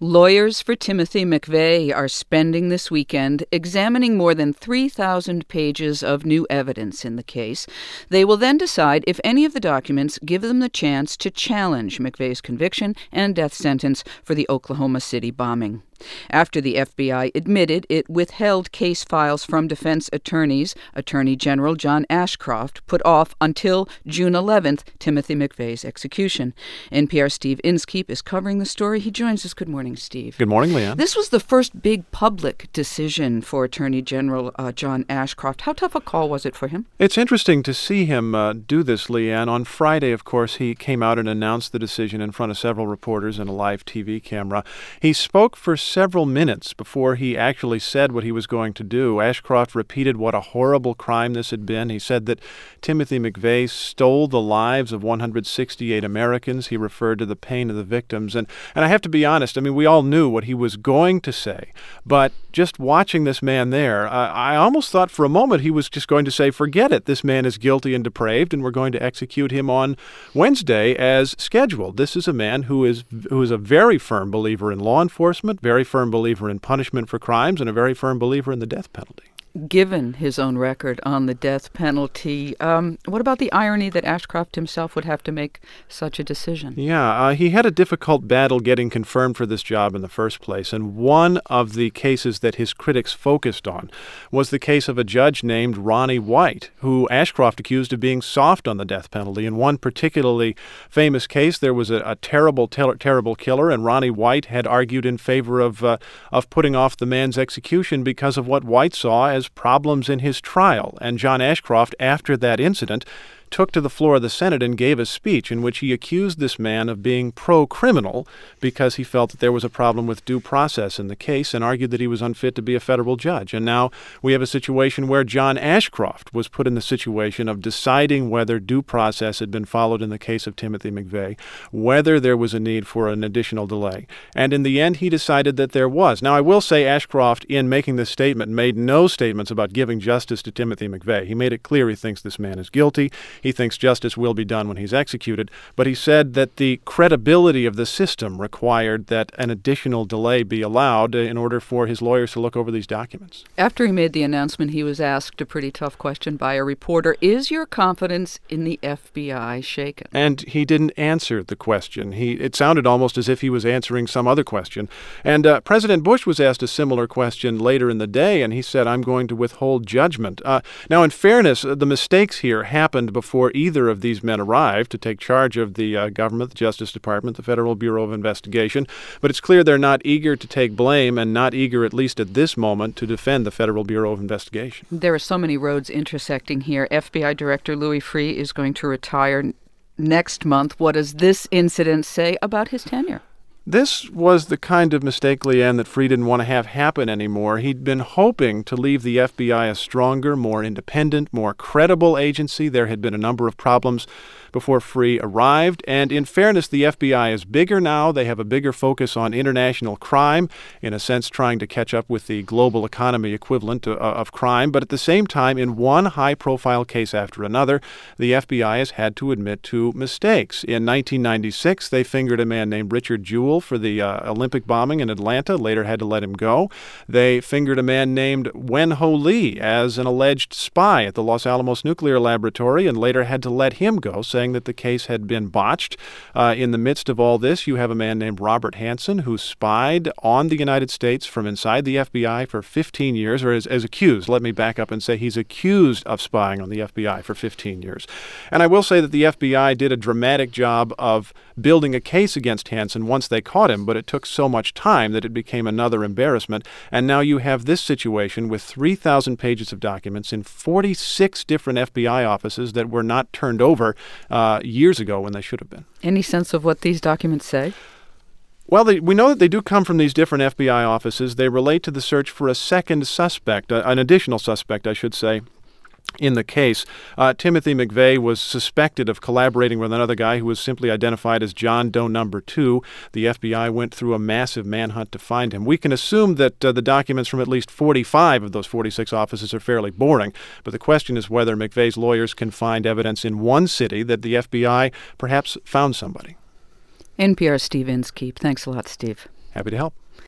Lawyers for Timothy McVeigh are spending this weekend examining more than 3,000 pages of new evidence in the case. They will then decide if any of the documents give them the chance to challenge McVeigh's conviction and death sentence for the Oklahoma City bombing. After the FBI admitted it withheld case files from defense attorneys, Attorney General John Ashcroft put off until June 11th Timothy McVeigh's execution. NPR Steve Inskeep is covering the story. He joins us. Good morning, Steve. Good morning, Leanne. This was the first big public decision for Attorney General John Ashcroft. How tough a call was it for him? It's interesting to see him do this, Leanne. On Friday, of course, he came out and announced the decision in front of several reporters and a live TV camera. He spoke for several minutes before he actually said what he was going to do. Ashcroft repeated what a horrible crime this had been. He said that Timothy McVeigh stole the lives of 168 Americans. He referred to the pain of the victims. And I have to be honest, I mean, we all knew what he was going to say. But just watching this man there, I almost thought for a moment he was just going to say, forget it, this man is guilty and depraved, and we're going to execute him on Wednesday as scheduled. This is a man who is a very firm believer in law enforcement, very firm believer in punishment for crimes, and a very firm believer in the death penalty. Given his own record on the death penalty, what about the irony that Ashcroft himself would have to make such a decision? Yeah, he had a difficult battle getting confirmed for this job in the first place, and one of the cases that his critics focused on was the case of a judge named Ronnie White, who Ashcroft accused of being soft on the death penalty. In one particularly famous case, there was a terrible killer, and Ronnie White had argued in favor of putting off the man's execution because of what White saw as problems in his trial. And John Ashcroft, after that incident, took to the floor of the Senate and gave a speech in which he accused this man of being pro-criminal because he felt that there was a problem with due process in the case and argued that he was unfit to be a federal judge. And now we have a situation where John Ashcroft was put in the situation of deciding whether due process had been followed in the case of Timothy McVeigh, whether there was a need for an additional delay. And in the end, he decided that there was. Now, I will say Ashcroft, in making this statement, made no statements about giving justice to Timothy McVeigh. He made it clear he thinks this man is guilty. He thinks justice will be done when he's executed, but he said that the credibility of the system required that an additional delay be allowed in order for his lawyers to look over these documents. After he made the announcement, he was asked a pretty tough question by a reporter. Is your confidence in the FBI shaken? And he didn't answer the question. It sounded almost as if he was answering some other question. And President Bush was asked a similar question later in the day, and he said, I'm going to withhold judgment. Now, in fairness, the mistakes here happened before either of these men arrived to take charge of the government, the Justice Department, the Federal Bureau of Investigation. But it's clear they're not eager to take blame and not eager, at least at this moment, to defend the Federal Bureau of Investigation. There are so many roads intersecting here. FBI Director Louis Freeh is going to retire next month. What does this incident say about his tenure? This was the kind of mistake, Leanne, that Freeh didn't want to have happen anymore. He'd been hoping to leave the FBI a stronger, more independent, more credible agency. There had been a number of problems before Freeh arrived. And in fairness, the FBI is bigger now. They have a bigger focus on international crime, in a sense trying to catch up with the global economy equivalent of crime. But at the same time, in one high-profile case after another, the FBI has had to admit to mistakes. In 1996, they fingered a man named Richard Jewell for the Olympic bombing in Atlanta, later had to let him go. They fingered a man named Wen Ho Lee as an alleged spy at the Los Alamos Nuclear Laboratory and later had to let him go, saying that the case had been botched. In the midst of all this, you have a man named Robert Hansen who spied on the United States from inside the FBI for 15 years, or as accused. Let me back up and say he's accused of spying on the FBI for 15 years. And I will say that the FBI did a dramatic job of building a case against Hansen once they caught him, but it took so much time that it became another embarrassment. And now you have this situation with 3,000 pages of documents in 46 different FBI offices that were not turned over years ago when they should have been. Any sense of what these documents say? Well, we know that they do come from these different FBI offices. They relate to the search for a second suspect, an additional suspect, I should say, in the case. Timothy McVeigh was suspected of collaborating with another guy who was simply identified as John Doe Number 2. The FBI went through a massive manhunt to find him. We can assume that the documents from at least 45 of those 46 offices are fairly boring, but the question is whether McVeigh's lawyers can find evidence in one city that the FBI perhaps found somebody. NPR Steve Inskeep. Thanks a lot, Steve. Happy to help.